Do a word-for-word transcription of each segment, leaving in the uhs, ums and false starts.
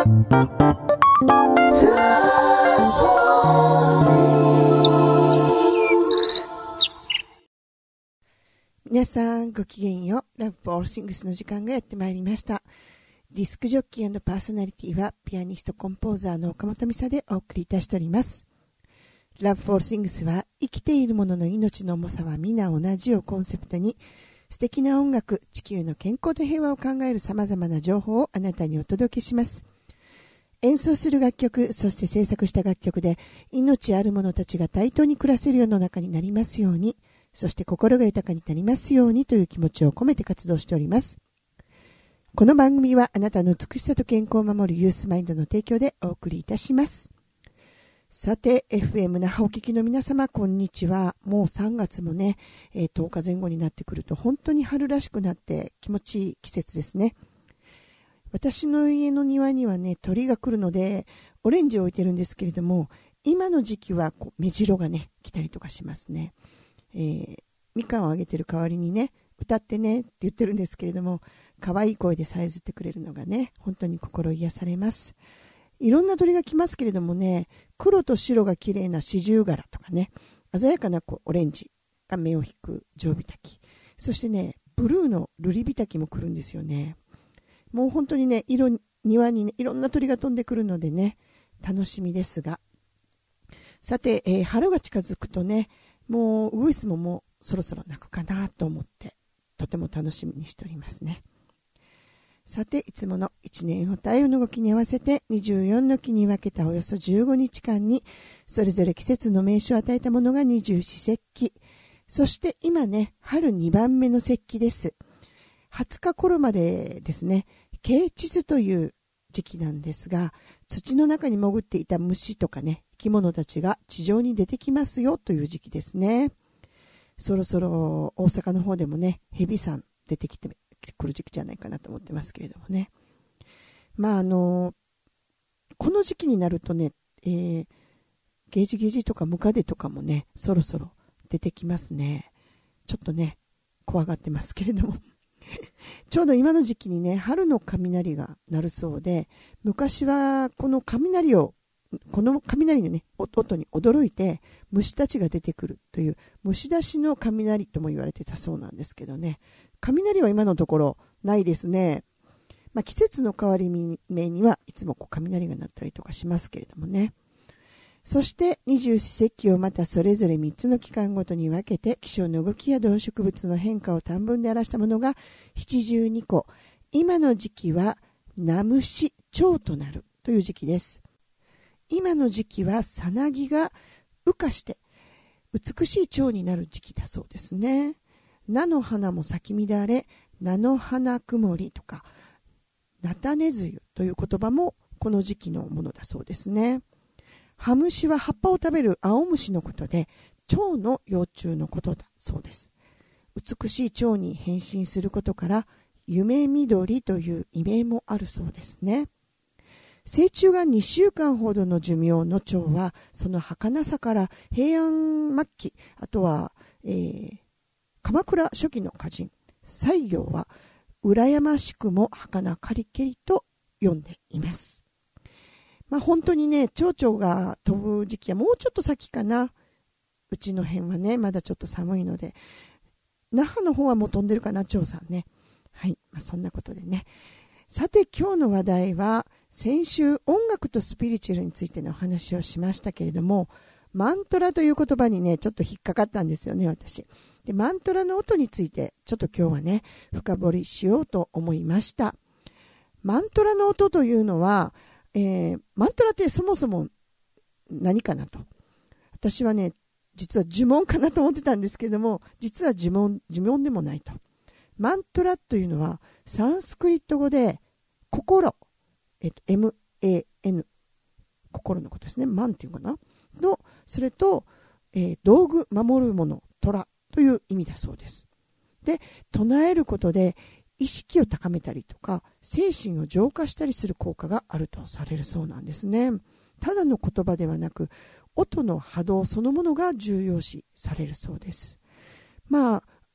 皆さんごきげんよう。 Love for All Things の時間がやってまいりました。ディスクジョッキー&パーソナリティはピアニストコンポーザーの岡本美沙でお送りいたしております。 Love for All Things は生きているものの命の重さは皆同じをコンセプトに、素敵な音楽、地球の健康と平和を考えるさまざまな情報をあなたにお届けします。演奏する楽曲、そして制作した楽曲で命ある者たちが対等に暮らせる世の中になりますように、そして心が豊かになりますようにという気持ちを込めて活動しております。この番組はあなたの美しさと健康を守るユースマインドの提供でお送りいたします。さて エフエム 那覇お聞きの皆様、こんにちは。もうさんがつもね、えー、とおかぜん後になってくると本当に春らしくなって気持ちいい季節ですね。私の家の庭にはね、鳥が来るのでオレンジを置いてるんですけれども、今の時期はこう目白がね来たりとかしますね。えー、みかんをあげてる代わりにね、歌ってねって言ってるんですけれども、可愛い声でさえずってくれるのがね、本当に心癒されます。いろんな鳥が来ますけれどもね、黒と白が綺麗なシジュウガラとかね、鮮やかなこうオレンジが目を引くジョウビタキ、そしてねブルーのルリビタキも来るんですよね。もう本当にね、色庭にねいろんな鳥が飛んでくるのでね、楽しみですが、さて、えー、春が近づくとね、もうウグイスももうそろそろ鳴くかなと思ってとても楽しみにしておりますね。さて、いつものいちねんを太陽の動きに合わせてにじゅうよんの期に分けたおよそじゅうごにちかんにそれぞれ季節の名称を与えたものが二十四節気、そして今ね春にばんめの節気です。はつか頃までですね、啓蟄という時期なんですが、土の中に潜っていた虫とかね生き物たちが地上に出てきますよという時期ですね。そろそろ大阪の方でもね蛇さん出てきてくる時期じゃないかなと思ってますけれどもね。まああのこの時期になるとね、えー、ゲージゲージとかムカデとかもねそろそろ出てきますね。ちょっとね怖がってますけれどもちょうど今の時期にね春の雷が鳴るそうで、昔はこの雷をこの雷のね音に驚いて虫たちが出てくるという虫出しの雷とも言われてたそうなんですけどね、雷は今のところないですね。まあ、季節の変わり目にはいつもこう雷が鳴ったりとかしますけれどもね。そして二十四節気をまたそれぞれみっつの期間ごとに分けて気象の動きや動植物の変化を短文で表したものがななじゅうにこ。今の時期は名虫蝶となるという時期です。今の時期はさなぎが羽化して美しい蝶になる時期だそうですね。菜の花も咲き乱れ、菜の花曇りとか菜種梅雨という言葉もこの時期のものだそうですね。葉虫は葉っぱを食べる青虫のことで、蝶の幼虫のことだそうです。美しい蝶に変身することから夢緑という異名もあるそうですね。成虫がにしゅうかんほどの寿命の蝶は、その儚さから平安末期、あとは、えー、鎌倉初期の歌人西行は羨ましくも儚かりけりと読んでいます。まあ本当にね、蝶々が飛ぶ時期はもうちょっと先かな。うちの辺はねまだちょっと寒いので、那覇の方はもう飛んでるかな、蝶さんね。はい、まあ、そんなことでね。さて今日の話題は、先週音楽とスピリチュアルについてのお話をしましたけれども、マントラという言葉にねちょっと引っかかったんですよね、私で。マントラの音についてちょっと今日はね深掘りしようと思いました。マントラの音というのは、えー、マントラってそもそも何かなと、私はね実は呪文かなと思ってたんですけれども、実は呪文呪文でもないと。マントラというのはサンスクリット語で心、えっと、エムエーエヌ 心のことですね。マンっていうかなの、それと、えー、道具、守るもの、虎という意味だそうです。で、唱えることで意識を高めたりとか精神を浄化したりする効果があるとされるそうなんですね。ただの言葉ではなく、音の波動そのものが重要視されるそうです。まあ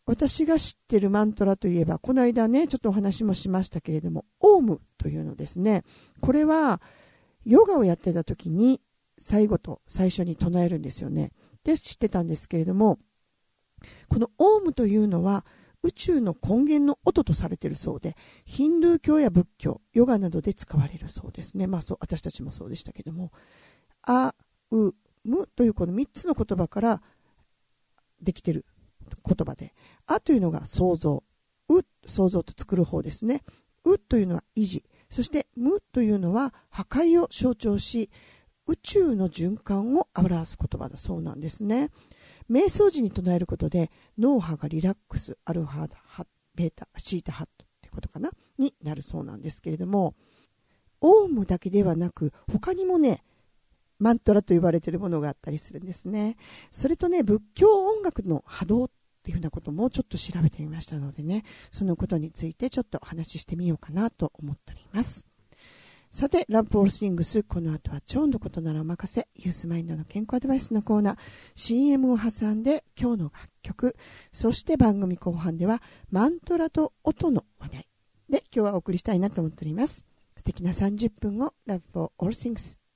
私が知ってるマントラといえば、この間ねちょっとお話もしましたけれども、オームというのですね。これはヨガをやってた時に最後と最初に唱えるんですよね。で知ってたんですけれども、このオームというのは宇宙の根源の音とされているそうで、ヒンドゥー教や仏教、ヨガなどで使われるそうですね。まあそう、私たちもそうでしたけども、あ、う、むというこのみっつの言葉からできている言葉で、あというのが創造、う、創造と作る方ですね。うというのは維持、そしてむというのは破壊を象徴し、宇宙の循環を表す言葉だそうなんですね。瞑想時に唱えることで脳波がリラックス、アルファ、ベータ、シータ、ハットってことかなになるそうなんですけれども、オウムだけではなく他にもね、マントラと言われているものがあったりするんですね。それとね、仏教音楽の波動っていうふうなこともちょっと調べてみましたのでね、そのことについてちょっとお話ししてみようかなと思っております。さて、ラブオールシングス、この後は超のことならお任せ、ユースマインドの健康アドバイスのコーナー、シーエム を挟んで今日の楽曲、そして番組後半ではマントラと音の話題で今日はお送りしたいなと思っております。素敵なさんじゅっぷんをラブオールシングス。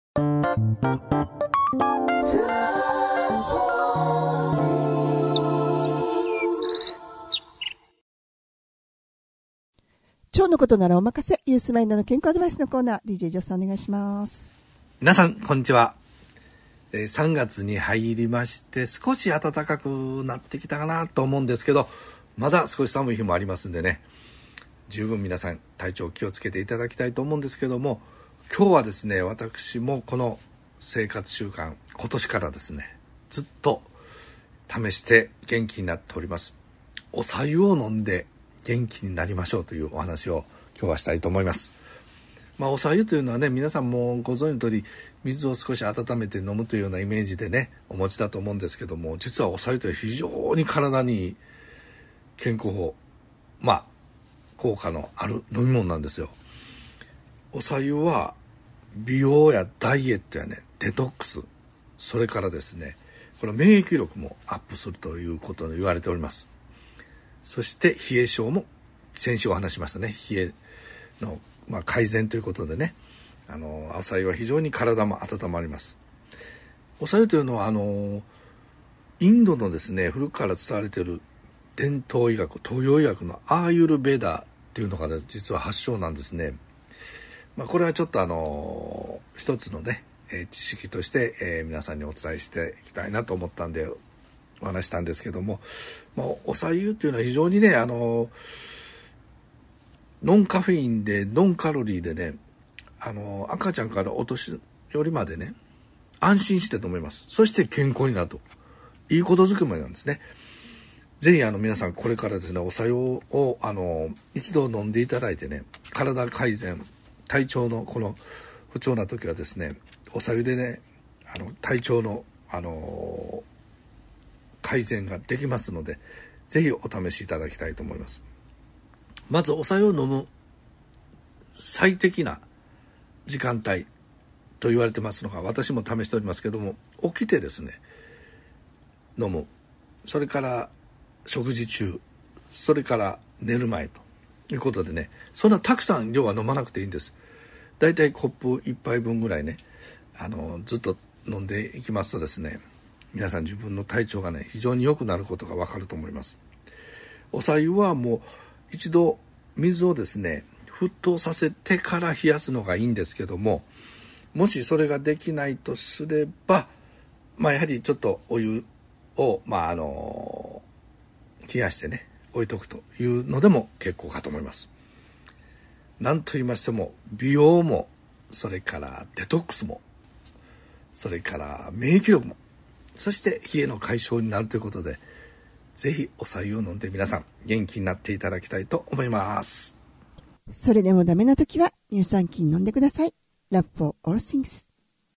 今日のことならお任せ、ユースマインドの健康アドバイスのコーナー、 ディージェー ジョスさんお願いします。 皆さんこんにちは。さんがつに入りまして、少し暖かくなってきたかなと思うんですけど、まだ少し寒い日もありますんでね、十分皆さん体調気をつけていただきたいと思うんですけども、今日はですね、私もこの生活習慣、今年からですねずっと試して元気になっております。お白湯を飲んで元気になりましょうというお話を今日はしたいと思います。まあ、お白湯というのはね、皆さんもご存知の通り、水を少し温めて飲むというようなイメージでねお持ちだと思うんですけども、実はお白湯という非常に体にいい健康法、まあ効果のある飲み物なんですよ。お白湯は美容やダイエットやね、デトックス、それからですね、この免疫力もアップするということを言われております。そして冷え症も先週お話しましたね。冷えの、まあ、改善ということでね、あのお白湯は非常に体も温まります。お白湯というのはあのインドのですね、古くから伝われている伝統医学、東洋医学のアーユルベーダというのが、ね、実は発祥なんですね。まあ、これはちょっとあの一つのね、えー、知識として、えー、皆さんにお伝えしていきたいなと思ったんでお話したんですけども、まあ、お白湯っていうのは非常にね、あのノンカフェインでノンカロリーでね、あの赤ちゃんからお年寄りまでね安心して飲めます。そして健康になると、いいことづくめなんですね。ぜひあの皆さんこれからですね、お白湯をあの一度飲んでいただいてね、体改善、体調のこの不調な時はですね、お白湯でね、あの体調のあの改善ができますので、ぜひお試しいただきたいと思います。まずお白湯を飲む最適な時間帯と言われてますのが、私も試しておりますけども、起きてですね飲む、それから食事中、それから寝る前ということでね、そんなたくさん量は飲まなくていいんです。だいたいコップ一杯分ぐらいね、あのずっと飲んでいきますとですね、皆さん自分の体調がね非常に良くなることがわかると思います。お白湯はもう一度水をですね沸騰させてから冷やすのがいいんですけども、もしそれができないとすれば、まあやはりちょっとお湯をまああの冷やしてね置いとくというのでも結構かと思います。何と言いましても美容も、それからデトックスも、それから免疫力も、そして冷えの解消になるということで、ぜひお白湯を飲んで皆さん元気になっていただきたいと思います。 それでもダメな時は乳酸菌飲んでください。 Love for all things。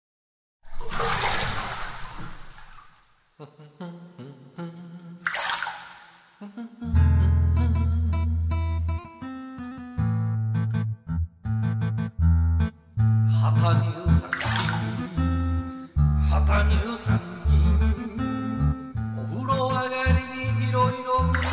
旗乳酸菌、旗乳酸菌、お風呂上がりにいろいろ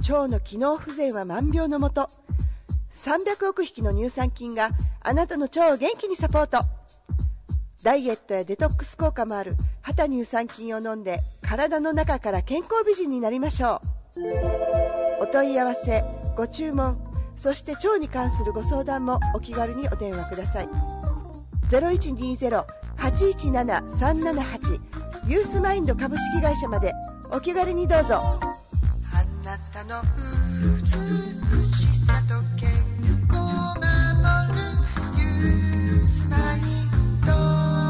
腸の機能不全は万病のもと。さんびゃくおく匹の乳酸菌があなたの腸を元気にサポート。ダイエットやデトックス効果もあるハタ乳酸菌を飲んで、体の中から健康美人になりましょう。お問い合わせ、ご注文、そして腸に関するご相談もお気軽にお電話ください。 ゼロいちにゼロ はちいちなな さんななはち ユースマインド株式会社までお気軽にどうぞ。あなたの美しさと健康を守るユースマインド。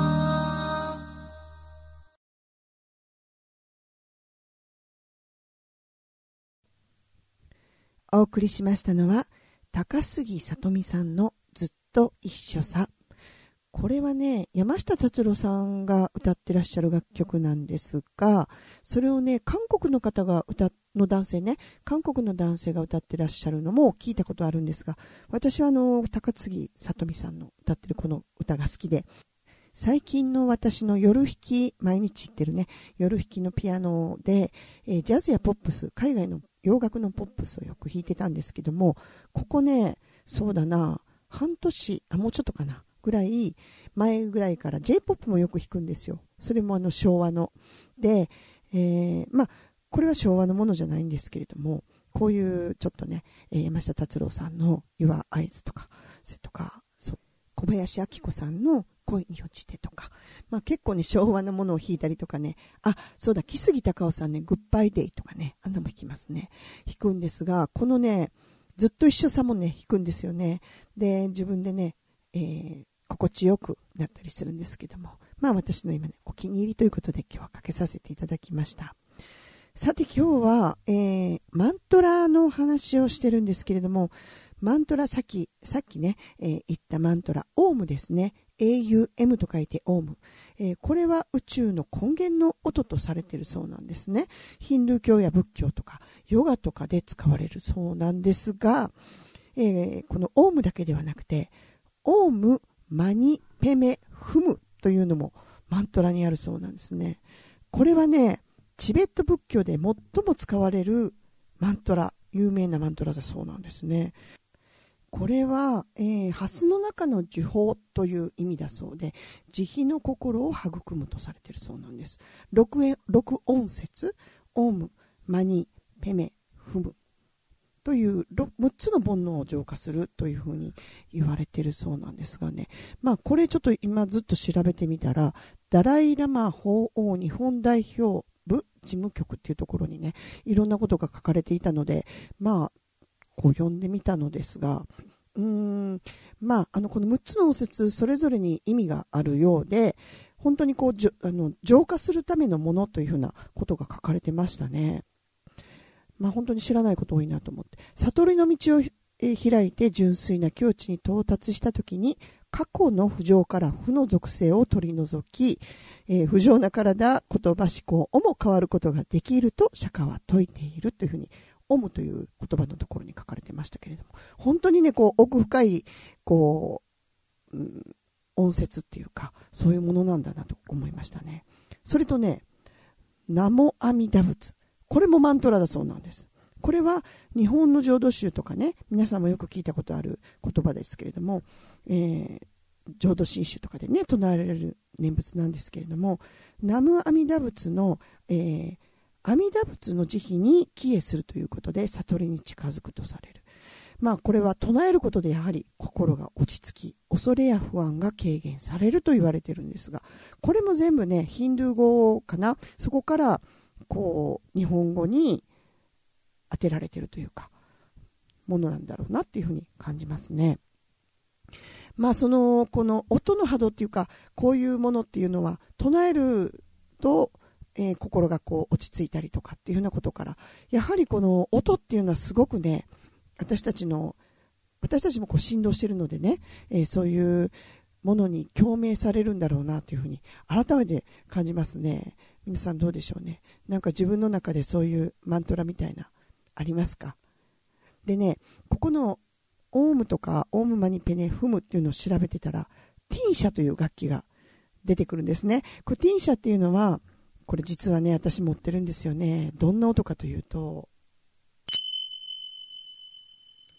お送りしましたのは高杉さとみさんのずっと一緒さ。これはね、山下達郎さんが歌ってらっしゃる楽曲なんですが、それをね、韓国の方が歌の男性ね、韓国の男性が歌ってらっしゃるのも聞いたことあるんですが、私はあの高杉さとみさんの歌ってるこの歌が好きで、最近の私の夜弾き、毎日行ってるね、夜弾きのピアノで、えー、ジャズやポップス、海外の洋楽のポップスをよく弾いてたんですけども、ここね、そうだな、半年、あ、もうちょっとかな、ぐらい、前ぐらいから J-ポップ もよく弾くんですよ。それもあの昭和の。で、えー、まあ、これは昭和のものじゃないんですけれども、こういうちょっとね、えー、山下達郎さんの Your Eyes とか、それとか、そう、小林明子さんの恋に落ちてとか、まあ結構ね、昭和のものを弾いたりとかね、あ、そうだ、木杉隆夫さんね、グッバイデイとかね、あんなも弾きますね。弾くんですが、このね、ずっと一緒さもね、弾くんですよね。で、自分でね、えー、心地よくなったりするんですけども、まあ私の今ね、お気に入りということで今日はかけさせていただきました。さて今日は、えー、マントラの話をしてるんですけれども、マントラ、さっき、さっきね、えー、言ったマントラ、オームですね。エーユーエム と書いてオーム、えー、これは宇宙の根源の音とされているそうなんですね。ヒンドゥー教や仏教とかヨガとかで使われるそうなんですが、えー、このオームだけではなくてオーム、マニ、ペメ、フムというのもマントラにあるそうなんですね。これはね、チベット仏教で最も使われるマントラ、有名なマントラだそうなんですね。これは、えー、蓮の中の呪法という意味だそうで、慈悲の心を育むとされているそうなんです。六音節、オウム、マニ、ペメ、フムというむっつの煩悩を浄化するというふうに言われているそうなんですがね。まあこれちょっと今ずっと調べてみたら、ダライラマ法王日本代表部事務局っていうところにね、いろんなことが書かれていたので、まあこう読んでみたのですが、うーんまあ、あのこのむっつの音節それぞれに意味があるようで、本当にこうじょあの浄化するためのものというふうなことが書かれてましたね。まあ、本当に知らないこと多いなと思って、悟りの道を開いて純粋な境地に到達したときに、過去の不浄から負の属性を取り除き、えー、不浄な体、言葉、思考をも変わることができると釈迦は説いているというふうに、オムという言葉のところに書かれてましたけれども、本当にね、こう奥深いこう、うん、音節っていうか、そういうものなんだなと思いましたね。それとね、ナモ阿弥陀仏、これもマントラだそうなんです。これは日本の浄土宗とかね、皆さんもよく聞いたことある言葉ですけれども、えー、浄土真宗とかでね唱えられる念仏なんですけれども、南無阿弥陀仏の、えー、阿弥陀仏の慈悲に帰依するということで悟りに近づくとされる。まあこれは唱えることでやはり心が落ち着き、恐れや不安が軽減されると言われているんですが、これも全部ねヒンドゥー語かな、そこからこう日本語に当てられているというかものなんだろうなっていうふうに感じますね。まあそのこの音の波動っていうか、こういうものっていうのは唱えると、えー、心がこう落ち着いたりとかっていうようなことから、やはりこの音っていうのはすごくね、私たちの私たちもこう振動しているのでね、えー、そういうものに共鳴されるんだろうなというふうに改めて感じますね。皆さんどうでしょうね。なんか自分の中でそういうマントラみたいなありますか？でね、ここのオームとかオームマニペネフムっていうのを調べてたら、ティンシャという楽器が出てくるんですね。これティンシャっていうのは、これ実はね私持ってるんですよね。どんな音かというと、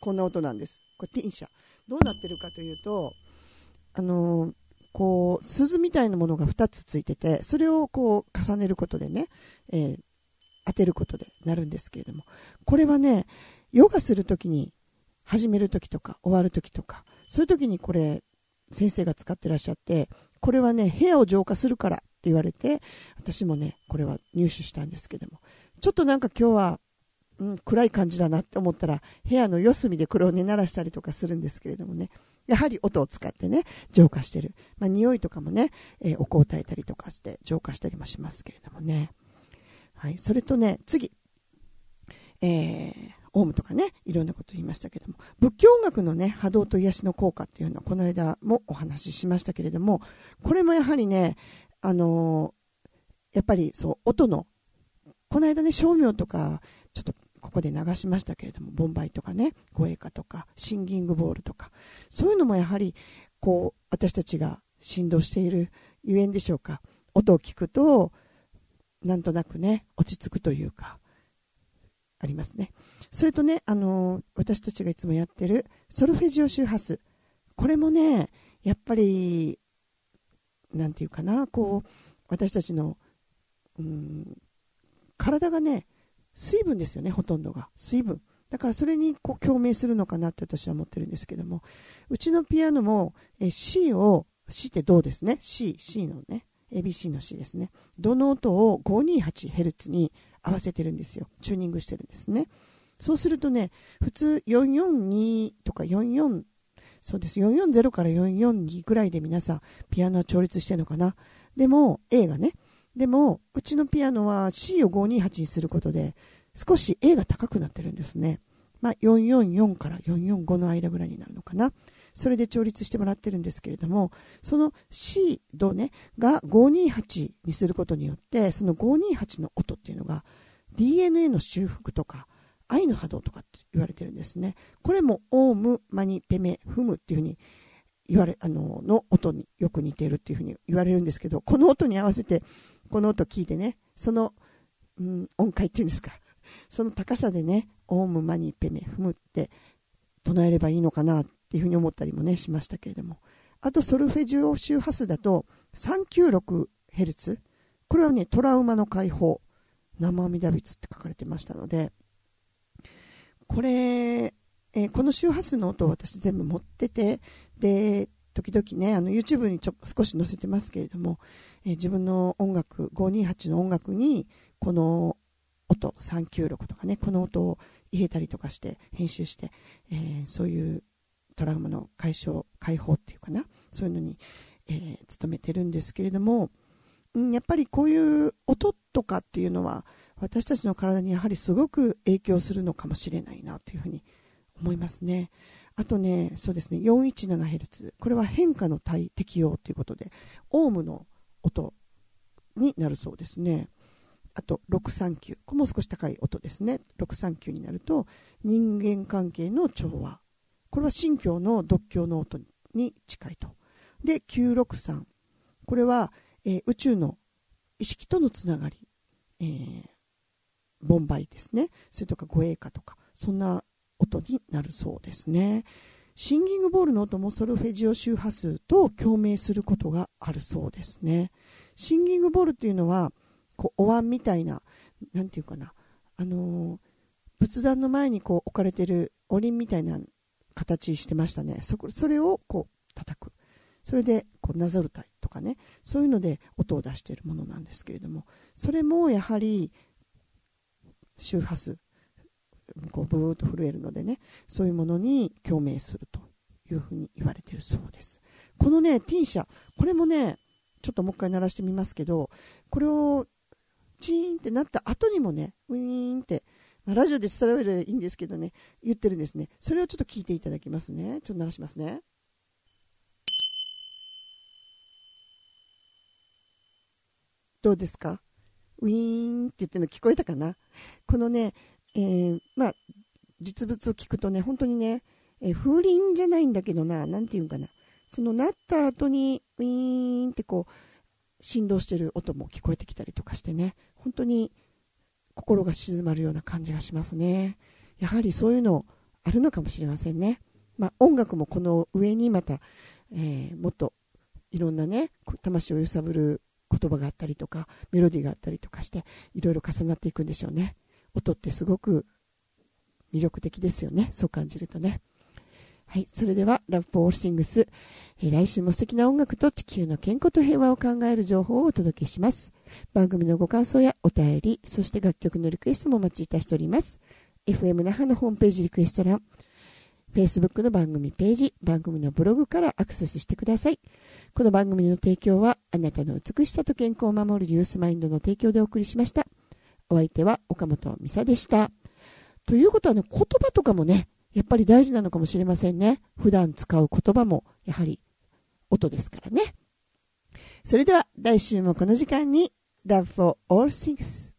こんな音なんです。これティンシャ。どうなってるかというと、あのー、こう鈴みたいなものがふたつついてて、それをこう重ねることでね、えー、当てることでなるんですけれども、これはね、ヨガするときに、始めるときとか終わるときとか、そういうときにこれ先生が使ってらっしゃって、これはね部屋を浄化するからって言われて、私もねこれは入手したんですけども、ちょっとなんか今日は、うん、暗い感じだなって思ったら、部屋の四隅でこれをね鳴らしたりとかするんですけれどもね、やはり音を使ってね浄化してる、まあ、匂いとかもね、えー、お香を焚いたりとかして浄化したりもしますけれどもね。はい、それとね次、えーオウムとかね、いろんなこと言いましたけども、仏教音楽のね波動と癒しの効果っていうのはこの間もお話ししましたけれども、これもやはりね、あのー、やっぱりそう音の、この間ね声明とかちょっとここで流しましたけれども、ボンバイとかね、護衛歌とかシンギングボールとか、そういうのもやはりこう私たちが振動しているゆえんでしょうか。音を聞くとなんとなくね落ち着くというかありますね。それとね、あのー、私たちがいつもやってるソルフェジオ周波数、これもねやっぱりなんていうかな、こう私たちのうーん体がね水分ですよね、ほとんどが水分だから、それにこう共鳴するのかなって私は思ってるんですけども、うちのピアノもえ C を C ってどうですね、 C, C のね エービーシー の C ですね、どの音を ごひゃくにじゅうはちヘルツ に合わせてるんですよ、チューニングしてるんですね。そうするとね、普通よんよんにとかよんよん、そうです、よんよんゼロからよんよんにぐらいで皆さんピアノは調律してるのかな。でも A がね、でもうちのピアノは C をごひゃくにじゅうはちにすることで少し A が高くなってるんですね。まあ、よんよんよんからよんよんごの間ぐらいになるのかな。それで調律してもらってるんですけれども、その C ドねがごひゃくにじゅうはちにすることによって、そのごひゃくにじゅうはちの音っていうのが ディーエヌエー の修復とか愛の波動とかって言われてるんですね。これもオームマニペメフムっていうふうに言われあのの音によく似ているっていうふうに言われるんですけど、この音に合わせてこの音を聞いてね、その、うん、音階っていうんですか、その高さでねオームマニペメフムって唱えればいいのかなっていうふうに思ったりもねしましたけれども、あとソルフェジオ周波数だと さんきゅうろくヘルツ、 これはねトラウマの解放、生阿弥陀仏って書かれてましたので、これ、えー、この周波数の音を私全部持ってて、で時々ねあの YouTube にちょ少し載せてますけれども、えー、自分の音楽ごひゃくにじゅうはちの音楽にこの音さんきゅうろくとかね、この音を入れたりとかして編集して、えー、そういうトラウマの解消解放っていうかな、そういうのに、えー、努めてるんですけれども、うん、やっぱりこういう音とかっていうのは私たちの体にやはりすごく影響するのかもしれないなというふうに思いますね。あとね、そうですね、よんひゃくじゅうななヘルツ、これは変化の対適用ということでオームの音になるそうですね。あとろくさんきゅう、これも少し高い音ですね。ろくさんきゅうになると人間関係の調和、これは神教の読経の音に近いと。できゅうろくさん、これは、えー、宇宙の意識とのつながり、えー、ボンバイですね、それとか護衛歌とかそんな音になるそうですね。シンギングボールの音もソルフェジオ周波数と共鳴することがあるそうですね。シンギングボールっていうのはこうお椀みたいな、なんていうかな、あのー、仏壇の前にこう置かれてるおりんみたいな形してましたね。 そ, こそれをこう叩く、それでこうなぞるたりとかね、そういうので音を出しているものなんですけれども、それもやはり周波数こうブーッと震えるのでね、そういうものに共鳴するというふうに言われているそうです。このねティンシャ、これもねちょっともう一回鳴らしてみますけど、これをチーンってなった後にもねウィーンって、まあ、ラジオで伝えればいいんですけどね言ってるんですね。それをちょっと聞いていただきますね。ちょっと鳴らしますね。どうですか、ウィーンって言ってるの聞こえたかな。このね、えー、まあ実物を聞くとね本当にね、えー、風鈴じゃないんだけどな、なんていうんかな、その鳴った後にウィーンってこう振動してる音も聞こえてきたりとかしてね、本当に心が静まるような感じがしますね。やはりそういうのあるのかもしれませんね。まあ、音楽もこの上にまた、えー、もっといろんなね魂を揺さぶる言葉があったりとかメロディーがあったりとかしていろいろ重なっていくんでしょうね。音ってすごく魅力的ですよね。そう感じるとね。はい、それでは Love for All Things、えー、来週も素敵な音楽と地球の健康と平和を考える情報をお届けします。番組のご感想やお便り、そして楽曲のリクエストもお待ちいたしております。 エフエム 那覇のホームページリクエスト欄、 Facebook の番組ページ、番組のブログからアクセスしてください。この番組の提供はあなたの美しさと健康を守るユースマインドの提供でお送りしました。お相手は岡本美沙でした。ということはね、言葉とかもねやっぱり大事なのかもしれませんね。普段使う言葉もやはり音ですからね。それでは来週もこの時間に Love for All Things